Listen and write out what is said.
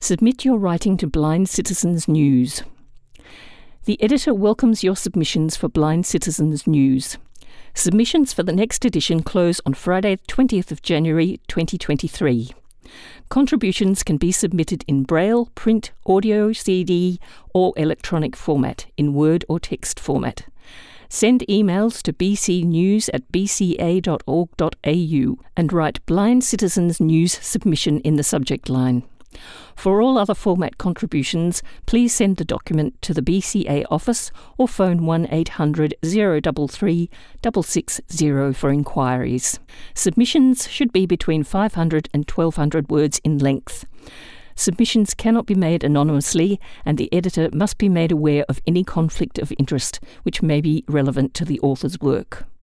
Submit your writing to Blind Citizens News. The editor welcomes your submissions for Blind Citizens News. Submissions for the next edition close on Friday, 20th of January 2023. Contributions can be submitted in Braille, print, audio, CD, or electronic format, in Word or text format. Send emails to bcnews@bca.org.au and write Blind Citizens News Submission in the subject line. For all other format contributions, please send the document to the BCA office or phone 1800 033 660 for inquiries. Submissions should be between 500 and 1200 words in length. Submissions cannot be made anonymously, and the editor must be made aware of any conflict of interest which may be relevant to the author's work.